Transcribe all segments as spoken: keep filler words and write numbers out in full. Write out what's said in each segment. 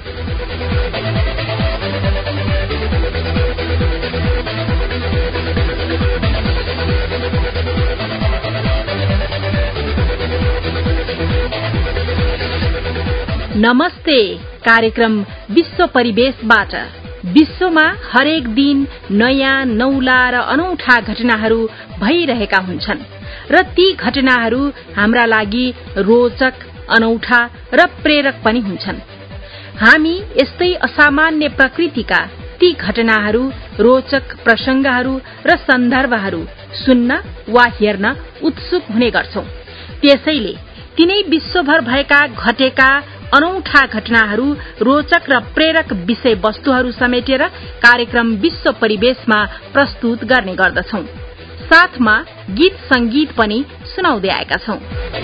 नमस्ते। कार्यक्रम विश्व परिवेशबाट विश्वमा हरेक दिन नयाँ नौला र अनौठा घटनाहरू भइरहेका हुन्छन् र ती घटनाहरू हाम्रा लागि रोचक, अनौठा र प्रेरक पनि हुन्छन्। हामी यस्तै असामान्य प्रकृतिका ती घटनाहरू, रोचक प्रसंगहरू र सन्दर्भहरू सुन्न वा हेर्न उत्सुक हुने गर्छौं। त्यसैले तिनै विश्वभर भएका घटेका अनौठा घटनाहरू, रोचक र प्रेरक विषय वस्तुहरू समेटेर कार्यक्रम विश्व परिवेशमा प्रस्तुत गर्ने गर्दछौं। साथमा गीत संगीत पनि सुनाउँदै आएका छौं।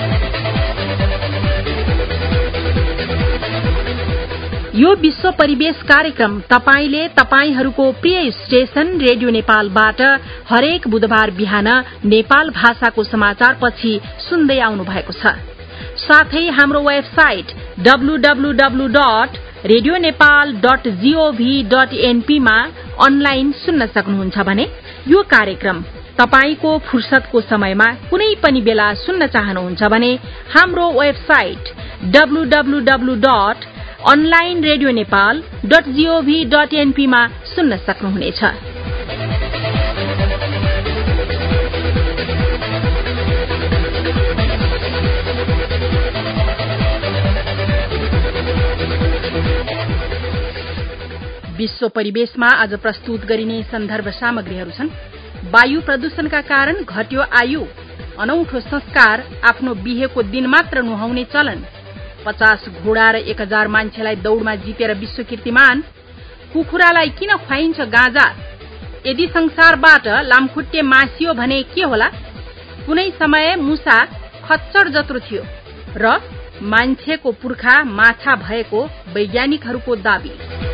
यो विश्व परिवेश कार्यक्रम तपाईले तपाईहरूको प्रिय स्टेशन रेडियो नेपालबाट हरेक बुधबार बिहान नेपाल भाषाको समाचारपछि सुन्दै आउनु भएको छ। साथै हाम्रो website W W W dot radio Nepal dot GOV dot NP मा अनलाइन सुन्न सक्नुहुन्छ भने यो कार्यक्रम तपाईको फुर्सदको समयमा कुनै पनि बेला सुन्न चाहनुहुन्छ भने हाम्रो website W W W dot online radio Nepal dot GOV dot NP मा सुन्न सक्नुहुनेछ। विश्व परिवेशमा आज प्रस्तुत गरिने सन्दर्भ सामग्रीहरू छन्। वायु प्रदूषणका कारण घट्यो आयु, अनौठो संस्कार, आफ्नो बिहेको दिन मात्र नुहाउने चलन, पचास घोडा र एक हजार मान्छेलाई दौड़मा जितेर विश्व कीर्तिमान, कुखुरालाई किन खुवाइन्छ गाँजा, यदि संसारबाट लामखुट्टे मासियो भने के होला, कुनै समय मुसा खच्चड जत्रो थियो र मान्छेको पुर्खा माछा भएको वैज्ञानिकहरूको दाबी।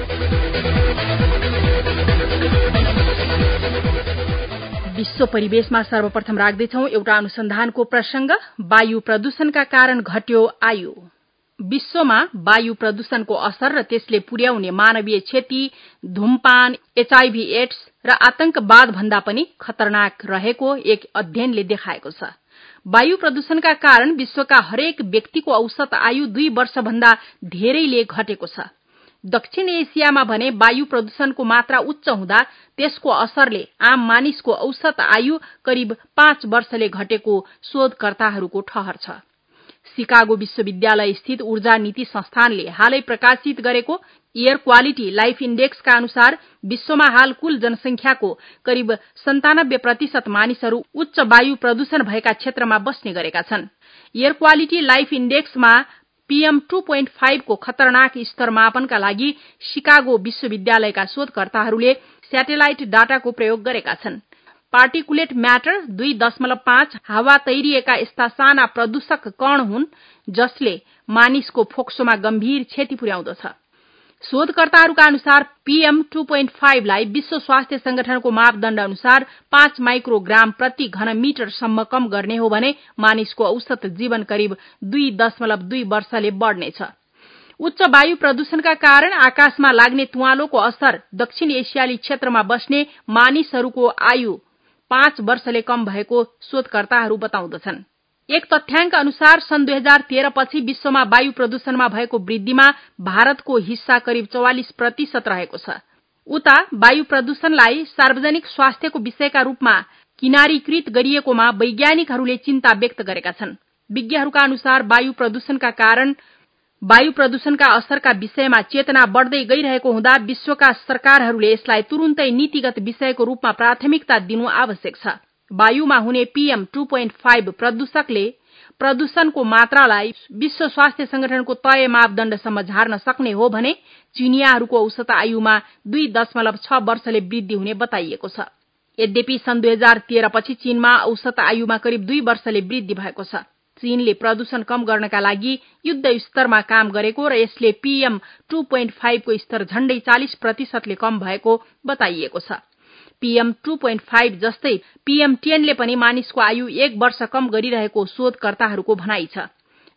विश्व परिवेशमा सर्वप्रथम राख्दैछौं एउटा अनुसन्धानको प्रसंग, वायु प्रदूषणका कारण घट्यो आयु। विश्वमा वायु प्रदूषणको असर र त्यसले पुर्याउने मानवीय क्षति धूमपान, एचआईभी एड्स र आतंकवाद भन्दा पनि खतरनाक रहेको एक अध्ययनले देखाएको छ। वायु प्रदूषणका कारण विश्वका हरेक व्यक्तिको औसत आयु दुई वर्ष भन्दा धेरैले घटेको छ। दक्षिण एसियामा भने वायु प्रदूषणको मात्रा उच्च हुँदा त्यसको असरले आम मानिसको औसत आयु करिब पाँच वर्षले घटेको शोधकर्ताहरूको ठहर छ। शिकागो विश्वविद्यालय स्थित ऊर्जा नीति संस्थानले हालै प्रकाशित गरेको एयर क्वालिटी लाइफ इण्डेक्सका अनुसार विश्वमा हाल कुल जनसंख्याको करिब सन्तानब्बे प्रतिशत मानिसहरू उच्च वायु प्रदूषण भएका क्षेत्रमा बस्ने गरेका छन्। एयर क्वालिटी लाइफ इण्डेक्समा पीएम टू पोइन्ट फाइभ को खतरनाक स्तर मापनका लागि शिकागो विश्वविद्यालयका शोधकर्ताहरूले स्याटेलाइट डाटाको प्रयोग गरेका छन्। पार्टिकुलेट म्याटर दुई दशमलव पाँच हावा तैरिएका यस्ता साना प्रदूषक कण हुन् जसले मानिसको फोक्सोमा गम्भीर क्षति पुर्याउँदछ। शोधकर्ताहरूका अनुसार पीएम टू पोइन्ट फाइभ लाई विश्व स्वास्थ्य संगठनको मापदण्ड अनुसार पाँच माइक्रोग्राम प्रति घन मिटरसम्म कम गर्ने हो भने मानिसको औसत जीवन करिब दुई दशमलव दुई वर्षले बढ्नेछ। उच्च वायु प्रदूषणका कारण आकाशमा लाग्ने तुवालोको असर दक्षिण एसियाली क्षेत्रमा बस्ने मानिसहरूको आयु पाँच वर्षले कम भएको शोधकर्ताहरू बताउँदछन्। एक तथ्याङ्क अनुसार सन् दुई हजार तेह्र पछि विश्वमा वायु प्रदूषणमा भएको वृद्धिमा भारतको हिस्सा करिब चौवालिस प्रतिशत रहेको छ। उता वायु प्रदूषणलाई सार्वजनिक स्वास्थ्यको विषयका रूपमा किनारीकृत गरिएकोमा वैज्ञानिकहरूले चिन्ता व्यक्त गरेका छन्। विज्ञहरूका अनुसार वायु प्रदूषणका कारण वायु प्रदूषणका असरका विषयमा चेतना बढ्दै गइरहेको हुँदा विश्वका सरकारहरूले यसलाई तुरुन्तै नीतिगत विषयको रूपमा प्राथमिकता दिनु आवश्यक छ। वायुमा हुने पीएम टू पोइन्ट फाइभ प्रदूषकले प्रदूषणको मात्रालाई विश्व स्वास्थ्य संगठनको तय मापदण्डसम्म झार्न सक्ने हो भने चिनियाहरूको औसत आयुमा दुई दशमलव छ वर्षले वृद्धि हुने बताइएको छ। यद्यपि सन् दुई हजार तेह्र पछि चीनमा औसत आयुमा करिब दुई वर्षले वृद्धि भएको छ। चीनले प्रदूषण कम गर्नका लागि युद्ध स्तरमा काम गरेको र यसले पीएम टू पोइन्ट फाइभ को स्तर झण्डै चालीस प्रतिशतले कम भएको बताइएको छ। पीएम टू पोइन्ट फाइभ जस्तै पीएम टेन ले पनि मानिसको आयु एक वर्ष कम गरिरहेको शोधकर्ताहरूको भनाइ छ।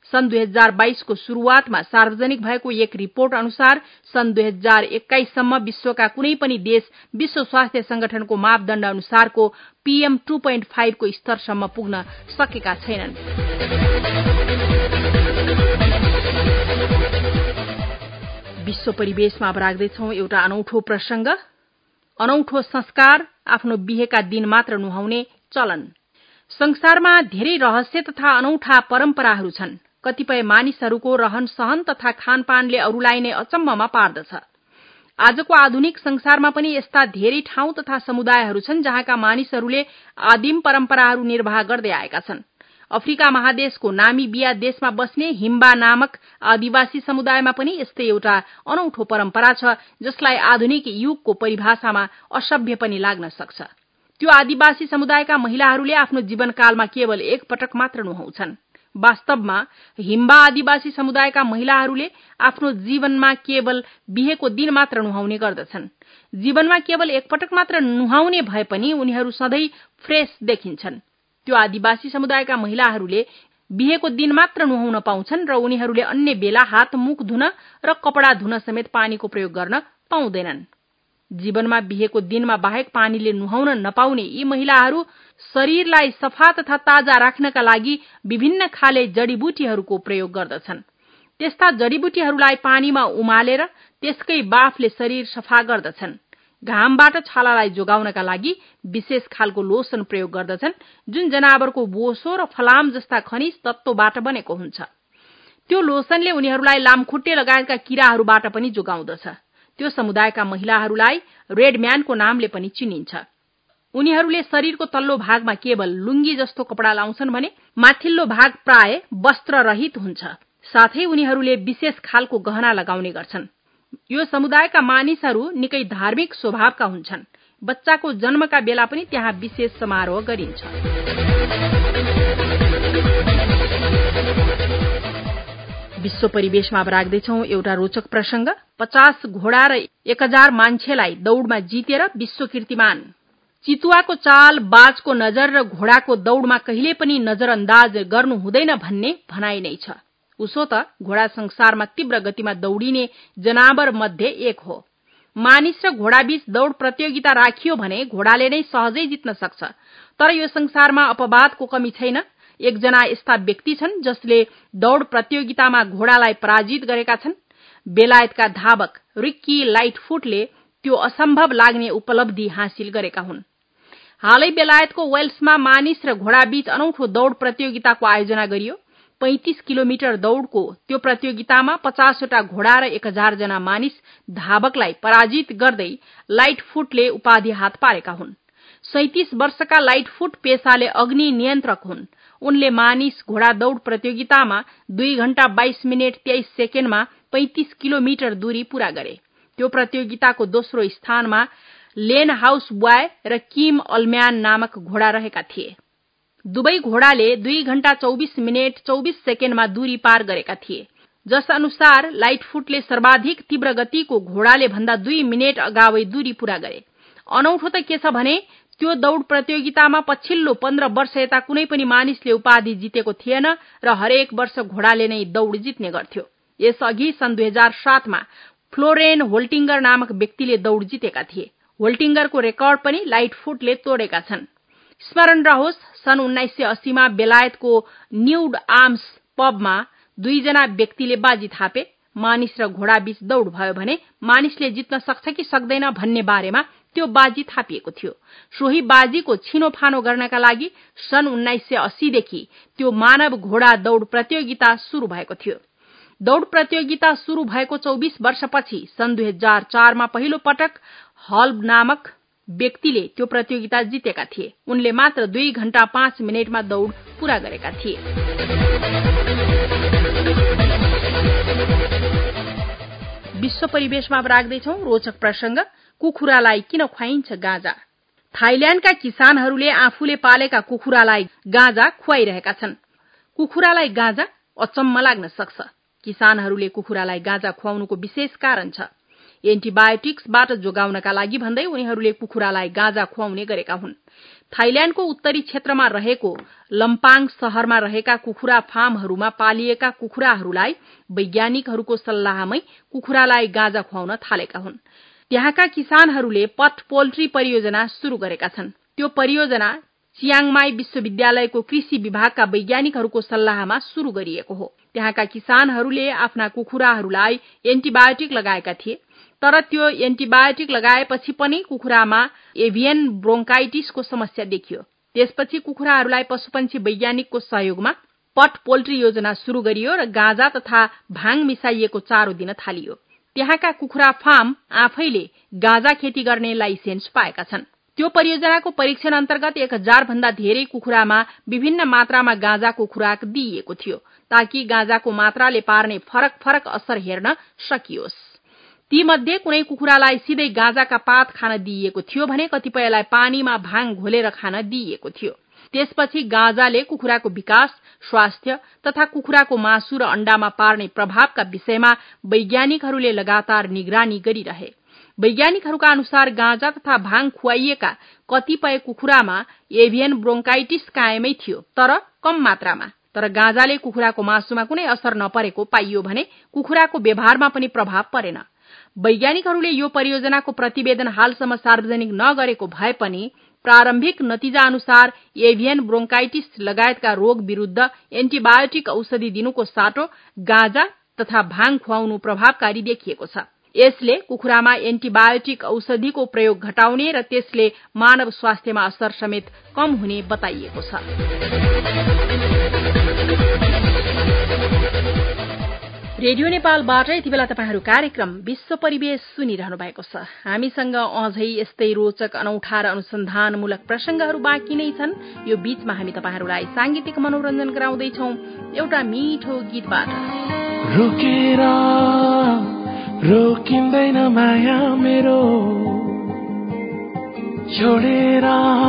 सन् दुई हजार बाइसको शुरूआतमा सार्वजनिक भएको एक रिपोर्ट अनुसार सन् दुई हजार एक्काइससम्म विश्वका कुनै पनि देश विश्व स्वास्थ्य संगठनको मापदण्ड अनुसारको पीएम टू पोइन्ट फाइभ को स्तरसम्म पुग्न सकेका छैनन्। विश्व परिवेशमा अब राख्दैछौं एउटा अनौठो प्रसंग, अनौठो संस्कार, आफ्नो बिहेका दिन मात्र नुहाउने चलन। संसारमा धेरै रहस्य तथा अनौठा परम्पराहरू छन्। कतिपय मानिसहरूको रहन सहन तथा खानपानले अरूलाई नै अचम्ममा पार्दछ। आजको आधुनिक संसारमा पनि यस्ता धेरै ठाउँ तथा समुदायहरू छन् जहाँका मानिसहरूले आदिम परम्पराहरू निर्वाह गर्दै आएका छन्। अफ्रिका महादेशको नामिबिया देशमा बस्ने हिम्बा नामक आदिवासी समुदायमा पनि यस्तै एउटा अनौठो परम्परा छ जसलाई आधुनिक युगको परिभाषामा असभ्य पनि लाग्न सक्छ। त्यो आदिवासी समुदायका महिलाहरूले आफ्नो जीवनकालमा केवल एक पटक मात्र नुहाउँछन्। वास्तवमा हिम्बा आदिवासी समुदायका महिलाहरूले आफ्नो जीवनमा केवल बिहेको दिन मात्र नुहाउने गर्दछन्। जीवनमा केवल एक पटक मात्र नुहाउने भए पनि उनीहरू सधैँ फ्रेश देखिन्छन्। त्यो आदिवासी समुदायका महिलाहरूले बिहेको दिन मात्र नुहाउन पाउँछन् र उनीहरूले अन्य बेला हात मुख धुन र कपडा धुन समेत पानीको प्रयोग गर्न पाउँदैनन्। जीवनमा बिहेको दिनमा बाहेक पानीले नुहाउन नपाउने यी महिलाहरू शरीरलाई सफा तथा ताजा राख्नका लागि विभिन्न खाले जडीबुटीहरूको प्रयोग गर्दछन्। त्यस्ता जडीबुटीहरूलाई पानीमा उमालेर त्यसकै बाफले शरीर सफा गर्दछन्। घामबाट छालालाई जोगाउनका लागि विशेष खालको लोसन प्रयोग गर्दछन् जुन जनावरको बोसो र फलाम जस्ता खनिज तत्वबाट बनेको हुन्छ। त्यो लोसनले उनीहरूलाई लामखुट्टे लगायतका किराहरूबाट पनि जोगाउँदछ। त्यो समुदायका महिलाहरूलाई रेडम्यानको नामले पनि चिनिन्छ। उनीहरूले शरीरको तल्लो भागमा केवल लुङ्गी जस्तो कपडा लाउँछन् भने माथिल्लो भाग प्राय वस्त्र रहित हुन्छ। साथै उनीहरूले विशेष खालको गहना लगाउने गर्छन्। यो समुदायका मानिसहरू निकै धार्मिक स्वभावका हुन्छन्। बच्चाको जन्मका बेला पनि त्यहाँ विशेष समारोह गरिन्छ। विश्व परिवेशमा अब राख्दैछौं एउटा रोचक प्रसंग, पचास घोडा र एक हजार मान्छेलाई दौड़मा जितेर विश्व कीर्तिमान। चितुवाको चाल, बाजको नजर र घोडाको दौड़मा कहिले पनि नजरअन्दाज गर्नु हुँदैन भन्ने भनाइ नै छ। उसो त घोडा संसारमा तीव्र गतिमा दौडिने जनावर मध्ये एक हो। मानिस र घोडाबीच दौड़ प्रतियोगिता राखियो भने घोडाले नै सहजै जित्न सक्छ। तर यो संसारमा अपवादको कमी छैन। एकजना यस्ता व्यक्ति छन् जसले दौड़ प्रतियोगितामा घोडालाई पराजित गरेका छन्। बेलायतका धावक रिक्की लाइटफुटले त्यो असम्भव लाग्ने उपलब्धि हासिल गरेका हुन्। हालै बेलायतको वेल्समा मानिस र घोडाबीच अनौठो दौड़ प्रतियोगिताको आयोजना गरियो। पैंतीस किलोमिटर दौड़को त्यो प्रतियोगितामा पचासवटा घोडा र एक हजार जना मानिस धावकलाई पराजित गर्दै लाइटफुटले उपाधि हात पारेका हुन्। सैंतीस वर्षका लाइटफुट पेशाले अग्नि नियन्त्रक हुन्। उनले मानिस घोडा दौड़ प्रतियोगितामा दुई घण्टा बाइस मिनट तेइस सेकेण्डमा पैंतीस किलोमिटर दूरी पूरा गरे। त्यो प्रतियोगिताको दोस्रो स्थानमा लेन हाउस ब्वाय र किम अल्म्यान नामक घोडा रहेका थिए। दुवै घोडाले दुई घण्टा चौबीस मिनट चौबीस सेकेण्डमा दूरी पार गरेका थिए। जस अनुसार लाइटफुटले सर्वाधिक तीव्र गतिको घोडाले भन्दा दुई मिनट अगावै दूरी पूरा गरे। अनौठो त के छ भने त्यो दौड़ प्रतियोगितामा पछिल्लो पन्ध्र वर्ष यता कुनै पनि मानिसले उपाधि जितेको थिएन र हरेक वर्ष घोडाले नै दौड़ जित्ने गर्थ्यो। यसअघि सन् दुई हजार सातमा फ्लोरेन होल्टिंगर नामक व्यक्तिले दौड़ जितेका थिए। होल्टिंगरको रेकर्ड पनि लाइटफुटले तोडेका छन्। स्मरण रहोस्, सन् उन्नाइस सय अस्सीमा बेलायतको न्यूड आर्म्स पबमा दुईजना व्यक्तिले बाजी थापे। मानिस र घोडाबीच दौड़ भयो भने मानिसले जित्न सक्छ कि सक्दैन भन्ने बारेमा त्यो बाजी थापिएको थियो। सोही बाजीको छिनोफानो गर्नका लागि सन् उन्नाइस सय अस्सीदेखि त्यो मानव घोडा दौड़ प्रतियोगिता शुरू भएको थियो। दौड़ प्रतियोगिता शुरू भएको चौबीस वर्षपछि सन् दुई हजार चारमा पहिलो पटक हल्ब नामक व्यक्तिले त्यो प्रतियोगिता जितेका थिए। उनले मात्र दुई घण्टा पाँच मिनटमा दौड़ पूरा गरेका थिए। विश्व परिवेशमा राख्दैछौं रोचक प्रसंग, कुखुरालाई किन खुवाइन्छ गाँजा। थाइल्याण्डका किसानहरूले आफूले पालेका कुखुरालाई गाँजा खुवाइरहेका छन्। कुखुरालाई गाँजा अचम्म लाग्न सक्छ। किसानहरूले कुखुरालाई गाँजा खुवाउनुको विशेष कारण छ। एन्टिबायोटिक्सबाट जोगाउनका लागि भन्दै उनीहरूले कुखुरालाई गाँजा खुवाउने गरेका हुन्। थाइल्याण्डको उत्तरी क्षेत्रमा रहेको लम्पाङ शहरमा रहेका कुखुरा फार्महरूमा पालिएका कुखुराहरूलाई वैज्ञानिकहरूको सल्लाहमै कुखुरालाई गाँजा खुवाउन थालेका हुन्। त्यहाँका किसानहरूले पट पोल्ट्री परियोजना शुरू गरेका छन्। त्यो परियोजना चियाङमाई विश्वविद्यालयको कृषि विभागका वैज्ञानिकहरूको सल्लाहमा शुरू गरिएको हो। त्यहाँका किसानहरूले आफ्ना कुखुराहरूलाई एन्टिबायोटिक लगाएका थिए, तर त्यो एन्टिबायोटिक लगाएपछि पनि कुखुरामा एभियन ब्रोन्काइटिसको समस्या देखियो। त्यसपछि कुखुराहरूलाई पशुपन्छी वैज्ञानिकको सहयोगमा पट पोल्ट्री योजना शुरू गरियो र गाँजा तथा भाङ मिसाइएको चारो दिन थालियो। त्यहाँका कुखुरा फार्म आफैले गाँजा खेती गर्ने लाइसेन्स पाएका छन्। त्यो परियोजनाको परीक्षण अन्तर्गत एक हजार भन्दा धेरै कुखुरामा विभिन्न मात्रामा गाँजाको खुराक दिइएको थियो, ताकि गाँजाको मात्राले पार्ने फरक फरक असर हेर्न सकियोस्। तीमध्ये कुनै कुखुरालाई सिधै गाँजाका पात खान दिइएको थियो भने कतिपयलाई पानीमा भाङ घोलेर खान दिइएको थियो। त्यसपछि गाँजाले कुखुराको विकास, स्वास्थ्य तथा कुखुराको मासु र अण्डामा पार्ने प्रभावका विषयमा वैज्ञानिकहरूले लगातार निगरानी गरिरहे। वैज्ञानिकहरूका अनुसार गाँजा तथा भाङ खुवाइएका कतिपय कुखुरामा एभियन ब्रोन्काइटिस कायमै थियो, तर कम मात्रामा। तर गाँजाले कुखुराको मासुमा कुनै असर नपरेको पाइयो भने कुखुराको व्यवहारमा पनि प्रभाव परेन। वैज्ञानिकहरूले यो परियोजनाको प्रतिवेदन हालसम्म सार्वजनिक नगरेको भए पनि प्रारम्भिक नतिजा अनुसार एभियन ब्रोन्काइटिस लगायतका रोग विरुद्ध एन्टिबायोटिक औषधि दिनुको साटो गाँजा तथा भाङ खुवाउनु प्रभावकारी देखिएको छ। यसले कुखुरामा एन्टिबायोटिक औषधिको प्रयोग घटाउने र त्यसले मानव स्वास्थ्यमा असर समेत कम हुने बताइएको छ। रेडियो नेपालबाट यति बेला तपाईहरू कार्यक्रम विश्व परिवेश सुनिरहनु भएको छ। हामीसँग अझै यस्तै रोचक अनौठा र अनुसन्धानमूलक प्रसंगहरू बाँकी नै छन्। यो बीचमा हामी तपाईहरूलाई सांगीतिक मनोरञ्जन गराउँदैछौ एउटा मिठो गीतबाट। रोकेर रोकिँदैन माया मेरो, छोडेर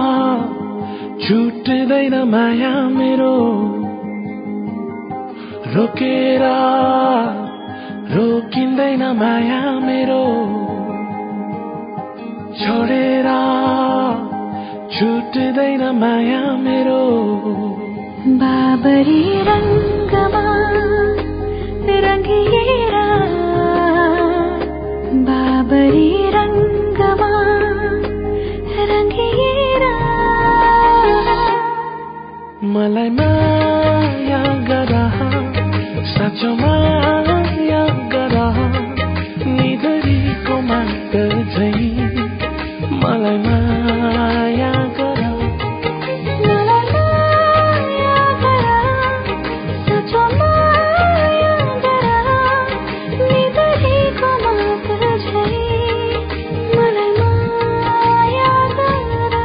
छुट्दैन माया मेरो, रोकेर रोकिँदैन माया मेरो, छोडेर छुट्दैन माया मेरो। बाबरी रंगमा रंगिएर, बाबरी रंगमा रंगिएर, मलाई माया गर, साँचो माया गर, निधरीको माग झै मलाई माया गर, मलाई माया गर, साँचो माया गर, निधरीको माग झै मलाई माया गर।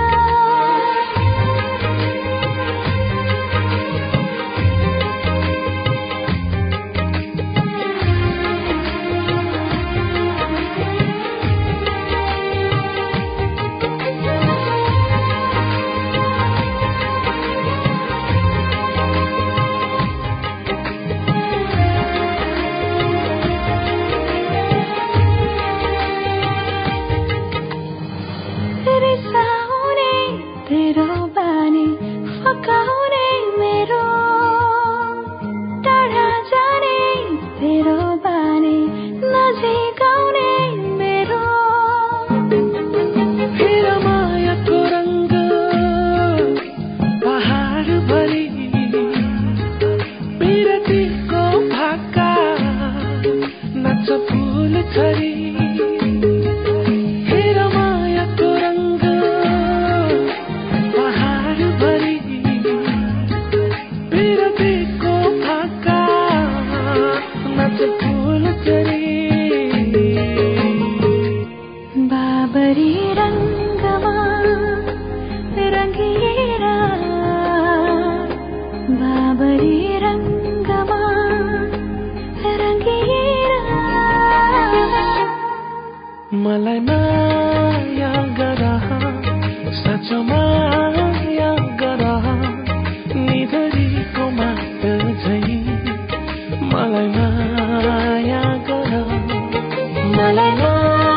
रिसाउने तेरो बानी, फकाउने मेरो, टाढा जाने तेरो बानी, नजिकाउने मेरो। फेर मायाको रंग पहाड भरि, बिरतीको भाका नाच्छ फूल छरी। फेर मायाको रंग पहाड भरि, बिरतीको भाका नाच्छ फूल छरी। बाबरी रंगमा रंगिएर, बाबरी रंगमा रंगिएर, मलाई माया गर, साँचो माया गर, निधरीको माग झै मलाई माया गर, मलाई माया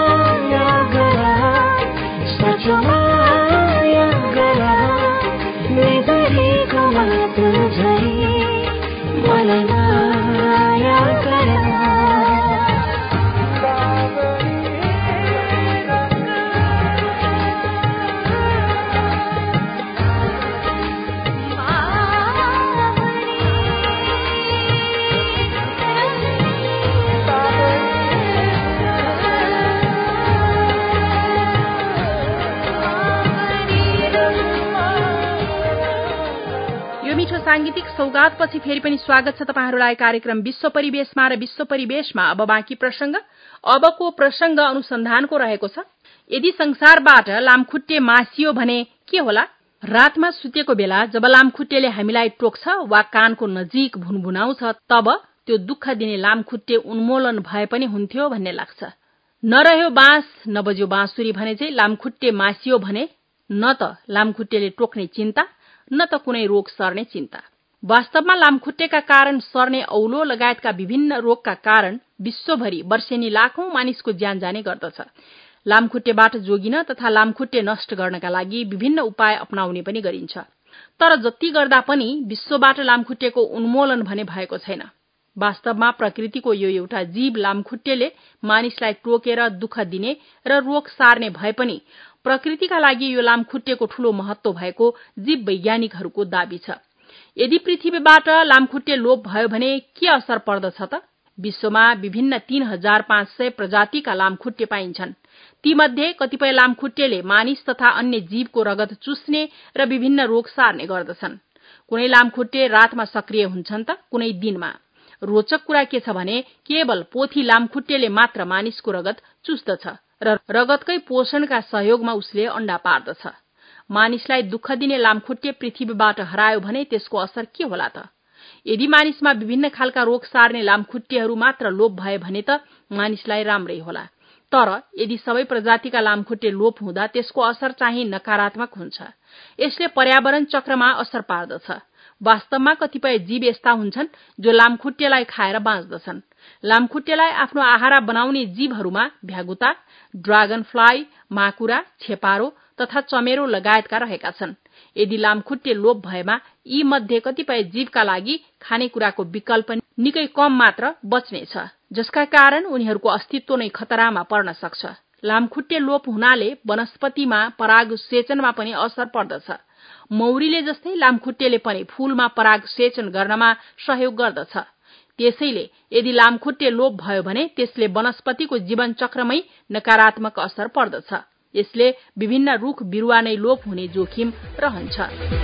सांगीतिक सौगातपछि फेरि पनि स्वागत छ तपाईहरुलाई कार्यक्रम विश्व परिवेशमा र विश्व परिवेशमा अब बाँकी प्रसंग। अबको प्रसंग अनुसन्धानको रहेको छ। यदि संसारबाट लामखुट्टे मासियो भने के होला? रातमा सुतेको बेला जब लामखुट्टेले हामीलाई टोक्छ वा कानको नजिक भुनभुनाउँछ तब त्यो दुःख दिने लामखुट्टे उन्मूलन भए पनि हुन्थ्यो भन्ने लाग्छ। नरह्यो बाँस नबज्यो बाँसुरी भने चाहिँ लामखुट्टे मासियो भने न त लामखुट्टेले टोक्ने चिन्ता न त कुनै रोग सर्ने चिन्ता। वास्तवमा लामखुट्टेका कारण सर्ने औलो लगायतका विभिन्न रोगका कारण विश्वभरि वर्षेनी लाखौं मानिसको ज्यान जाने गर्दछ। लामखुट्टेबाट जोगिन तथा लामखुट्टे नष्ट गर्नका लागि विभिन्न उपाय अपनाउने पनि गरिन्छ। तर जति गर्दा पनि विश्वबाट लामखुट्टेको उन्मूलन भने भएको छैन। वास्तवमा प्रकृतिको यो एउटा जीव लामखुट्टेले मानिसलाई टोकेर दुःख दिने र रोग सार्ने भए पनि प्रकृतिका लागि यो लामखुट्टेको ठूलो महत्व भएको जीव वैज्ञानिकहरूको दाबी छ। यदि पृथ्वीबाट लामखुट्टे लोप भयो भने के असर पर्दछ त? विश्वमा विभिन्न तीन हजार पाँच सय प्रजातिका लामखुट्टे पाइन्छन्। तीमध्ये कतिपय लामखुट्टेले मानिस तथा अन्य जीवको रगत चुस्ने र विभिन्न रोग सार्ने गर्दछन्। कुनै लामखुट्टे रातमा सक्रिय हुन्छन् त कुनै दिनमा। रोचक कुरा के छ भने केवल पोथी लामखुट्टेले मात्र मानिसको रगत चुस्दछ र रगतकै पोषणका सहयोगमा उसले अण्डा पार्दछ। मानिसलाई दुःख दिने लामखुट्टे पृथ्वीबाट हरायो भने त्यसको असर के होला त? यदि मानिसमा विभिन्न खालका रोग सार्ने लामखुट्टेहरू मात्र लोप भए भने त मानिसलाई राम्रै होला। तर यदि सबै प्रजातिका लामखुट्टे लोप हुँदा त्यसको असर चाहिँ नकारात्मक हुन्छ। यसले पर्यावरण चक्रमा असर पार्दछ। वास्तवमा कतिपय जीव यस्ता हुन्छन् जो लामखुट्टेलाई खाएर बाँच्दछन्। लामखुट्टेलाई आफ्नो आहारा बनाउने जीवहरूमा भ्यागुता, ड्रागन फ्लाई, माकुरा, छेपारो तथा चमेरो लगायतका रहेका छन्। यदि लामखुट्टे लोप भएमा यी मध्ये कतिपय जीवका लागि खानेकुराको विकल्प निकै कम मात्र बच्नेछ, जसका कारण उनीहरूको अस्तित्व नै खतरामा पर्न सक्छ। लामखुट्टे लोप हुनाले वनस्पतिमा पराग सेचनमा पनि असर पर्दछ। मौरीले जस्तै लामखुट्टेले पनि फूलमा पराग सेचन गर्नमा सहयोग गर्दछ। त्यसैले यदि लामखुट्टे लोप भयो भने त्यसले वनस्पतिको जीवन चक्रमै नकारात्मक असर पर्दछ। यसले विभिन्न रुख बिरुवा नै लोप हुने जोखिम रहन्छ।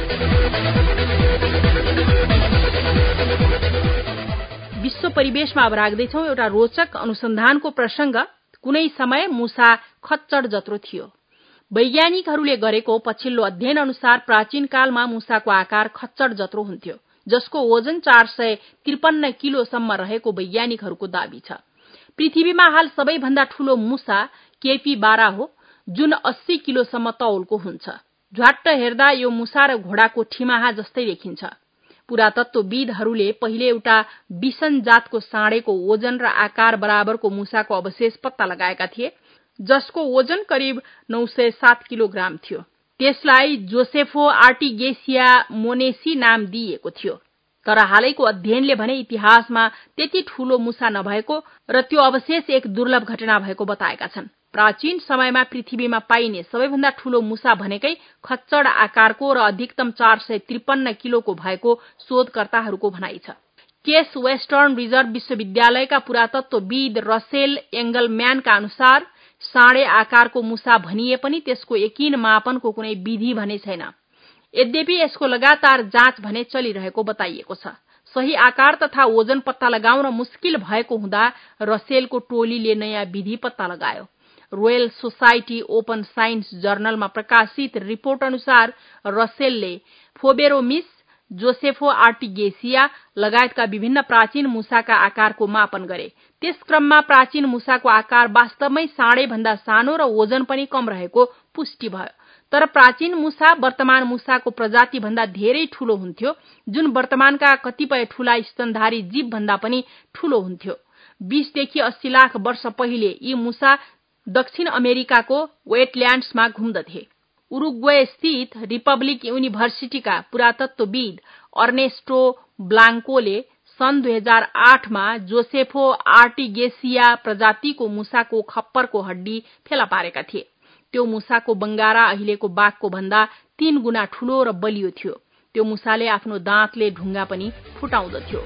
विश्व परिवेशमा अब राख्दैछौं एउटा रोचक अनुसन्धानको प्रसंग। कुनै समय मुसा खच्चड जत्रो थियो। वैज्ञानिकहरूले गरेको पछिल्लो अध्ययन अनुसार प्राचीन कालमा मुसाको आकार खच्चड जत्रो हुन्थ्यो, जसको वजन चार सय त्रिपन्न किलोसम्म रहेको वैज्ञानिकहरूको दाबी छ। पृथ्वीमा हाल सबैभन्दा ठूलो मुसा केपीबारा हो, जुन अस्सी किलोसम्म तौलको हुन्छ। झ्वाट्ट हेर्दा यो मुसा र घोडाको ठिमाहा जस्तै देखिन्छ। पुरातत्वविदहरूले पहिले एउटा बिसन जातको साँडेको वजन र आकार बराबरको मुसाको अवशेष पत्ता लगाएका थिए, जसको वजन करिब नौ सय सात किलोग्राम थियो। त्यसलाई जोसेफो आर्टिगेसिया मोनेसी नाम दिइएको थियो। तर हालैको अध्ययनले भने इतिहासमा त्यति ठूलो मुसा नभएको र त्यो अवशेष एक दुर्लभ घटना भएको बताएका छन्। प्राचीन समयमा पृथ्वीमा पाइने सबैभन्दा ठूलो मुसा भनेकै खच्चड आकारको र अधिकतम चार सय त्रिपन्न किलोको भएको शोधकर्ताहरूको भनाइ छ। केस वेस्टर्न रिजर्भ विश्वविद्यालयका पुरातत्वविद रसेल एंगलम्यानका अनुसार साँडे आकारको मुसा भनिए पनि त्यसको यकिन मापनको कुनै विधि भने छैन। यद्यपि यसको लगातार जाँच भने चलिरहेको बताइएको छ। सही आकार तथा वजन पत्ता लगाउन मुस्किल भएको हुँदा रसेलको टोलीले नयाँ विधि पत्ता लगायो। रोयल सोसाइटी ओपन साइन्स जर्नलमा प्रकाशित रिपोर्ट अनुसार रसेलले फोबेरोमिस, जोसेफो आर्टिगेसिया लगायतका विभिन्न प्राचीन मुसाका आकारको मापन गरे। त्यस क्रममा प्राचीन मुसाको आकार वास्तवमै साँडे भन्दा सानो र वजन पनि कम रहेको पुष्टि भयो। तर प्राचीन मुसा वर्तमान मुसाको प्रजाति भन्दा धेरै ठूलो हुन्थ्यो, जुन वर्तमानका कतिपय ठूला स्तनधारी जीव भन्दा पनि ठूलो हुन्थ्यो। बीस देखि अस्सी लाख वर्ष पहिले यी मुसा दक्षिण अमेरिकाको वेटल्याण्ड्समा घुम्दथे। उरुग्वे स्थित रिपब्लिक युनिभर्सिटीका पुरातत्वविद अर्नेस्टो ब्लाङ्कोले सन् दुई हजार आठमा जोसेफो आर्टिगेसिया प्रजातिको मुसाको खप्परको हड्डी फेला पारेका थिए। त्यो मुसाको बंगारा अहिलेको बाघको भन्दा तीन गुणा ठूलो र बलियो थियो। त्यो मुसाले आफ्नो दाँतले ढुङ्गा पनि फुटाउँदथ्यो।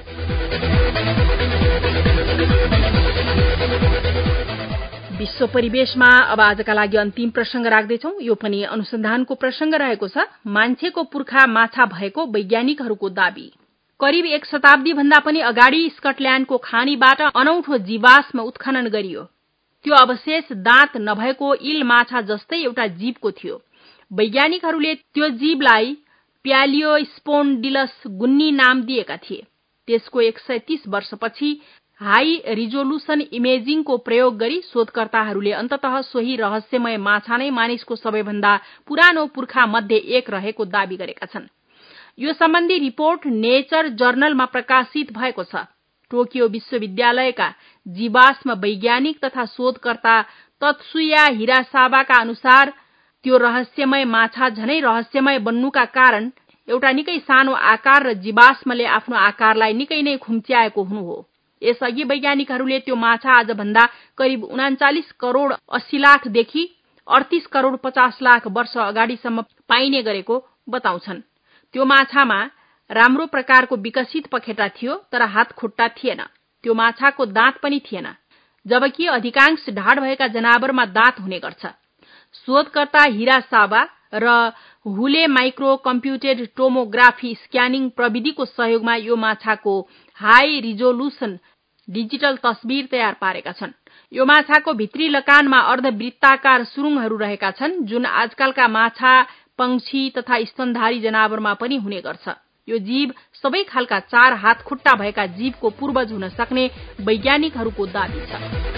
विश्व परिवेशमा अब आजका लागि अन्तिम प्रसंग राख्दैछौं। यो पनि अनुसन्धानको प्रसंग रहेको छ। मान्छेको पुर्खा माछा भएको वैज्ञानिकहरूको दावी। करिब एक शताब्दी भन्दा पनि अगाडि स्कटल्याण्डको खानीबाट अनौठो जीवाश्म उत्खनन गरियो। त्यो अवशेष दाँत नभएको इल माछा जस्तै एउटा जीवको थियो। वैज्ञानिकहरूले त्यो जीवलाई प्यालियोस्पोन्डिलस गुन्नी नाम दिएका थिए। त्यसको एक सय तीस वर्षपछि हाई रिजोल्युसन इमेजिङको प्रयोग गरी शोधकर्ताहरूले अन्ततः सोही रहस्यमय माछा नै मानिसको सबैभन्दा पुरानो पुर्खा मध्ये एक रहेको दावी गरेका छन्। यो सम्बन्धी रिपोर्ट नेचर जर्नलमा प्रकाशित भएको छ। टोकियो विश्वविद्यालयका जीवाश्म वैज्ञानिक तथा शोधकर्ता तत्सुया हिरासावाका अनुसार त्यो रहस्यमय माछा झनै रहस्यमय बन्नुका कारण एउटा निकै सानो आकार र जीवाश्मले आफ्नो आकारलाई निकै नै खुम्च्याएको हुनु हो। यसअघि वैज्ञानिकहरूले त्यो माछा आजभन्दा करिब उनाचालिस करोड़ अस्सी लाखदेखि अडतीस करोड़ पचास लाख वर्ष अगाडिसम्म पाइने गरेको बताउँछन्। त्यो माछामा राम्रो प्रकारको विकसित पखेटा थियो, तर हात खुट्टा थिएन। त्यो माछाको दाँत पनि थिएन, जबकि अधिकांश ढाड भएका जनावरमा दाँत हुने गर्छ। शोधकर्ता हिरासावा र हुले माइक्रो कम्प्युटेड टोमोग्राफी स्क्यानिङ प्रविधिको सहयोगमा यो माछाको हाई रिजोल्युसन डिजिटल तस्बिर तयार पारेका छन्। यो माछाको भित्री लकानमा अर्धवृत्ताकार सुरुङहरू रहेका छन्, जुन आजकलका माछा, पंक्षी तथा स्तनधारी जनावरमा पनि हुने गर्छ। यो जीव सबै खालका चार हात खुट्टा भएका जीवको पूर्वज हुन सक्ने वैज्ञानिकहरूको दावी छ।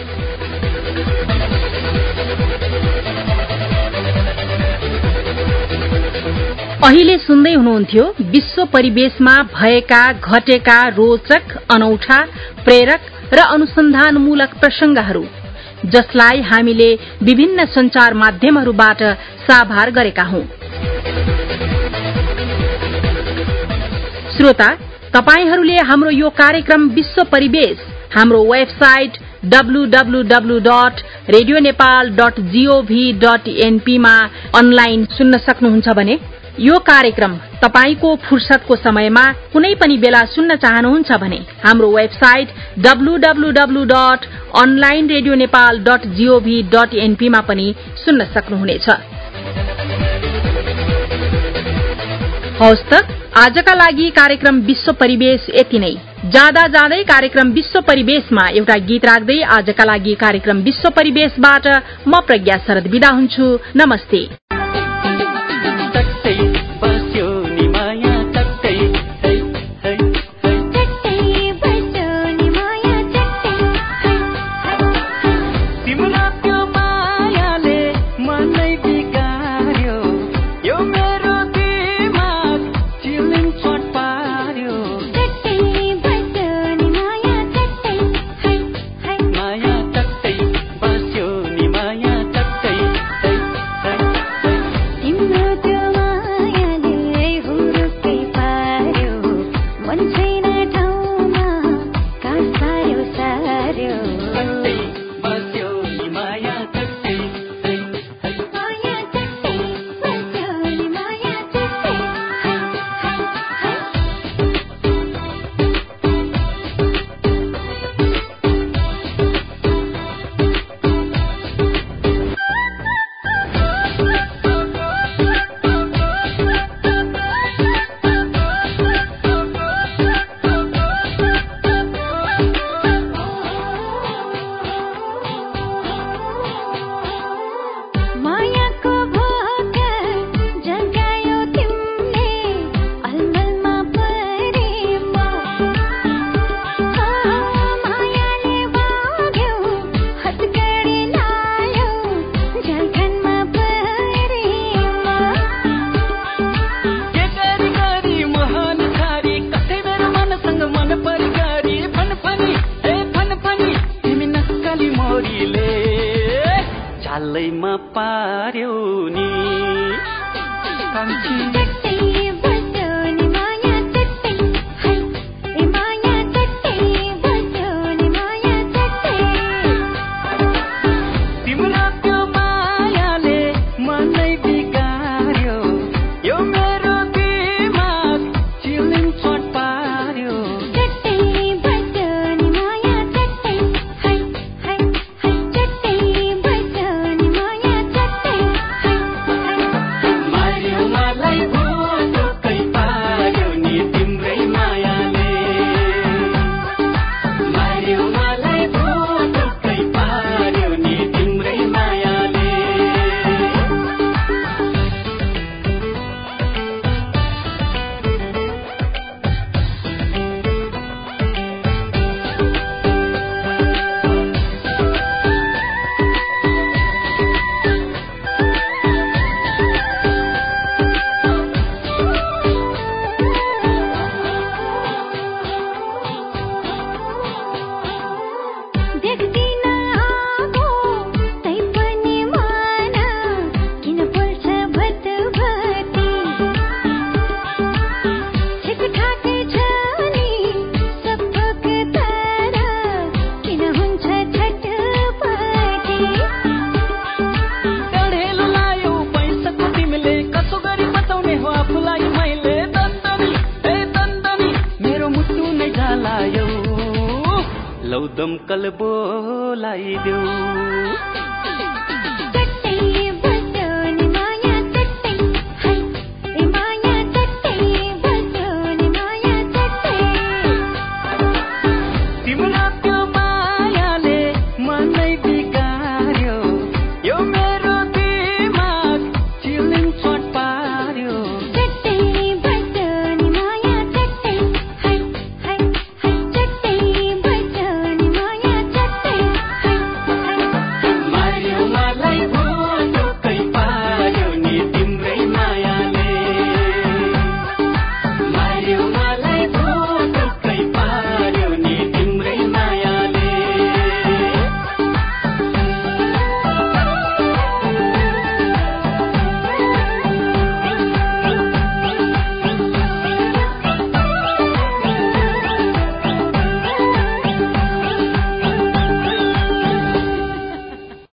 अहिले सुन्दै हुनुहुन्थ्यो विश्व परिवेशमा भएका घटेका रोचक, अनौठा, प्रेरक र अनुसन्धानमूलक प्रसंगहरू, जसलाई हामीले विभिन्न संचार माध्यमहरूबाट साभार गरेका हौं। श्रोता, तपाईहरूले हाम्रो यो कार्यक्रम विश्व परिवेश हाम्रो website W W W dot radio Nepal dot GOV dot NP मा अनलाइन सुन्न सक्नुहुन्छ भने यो कार्यक्रम तपाईको फुर्सदको समयमा कुनै पनि बेला सुन्न चाहनुहुन्छ भने हाम्रो website W W W dot online radio Nepal dot GOV dot NP मा पनि सुन्न सक्नुहुनेछ। हवस् त, आजका लागि कार्यक्रम विश्व परिवेश यति नै। जाँदा जाँदै कार्यक्रम विश्व परिवेशमा एउटा गीत राख्दै आजका लागि कार्यक्रम विश्व परिवेशबाट म प्रज्ञा शरद बिदा हुन्छु। नमस्ते। दमकल बोलाइदेऊ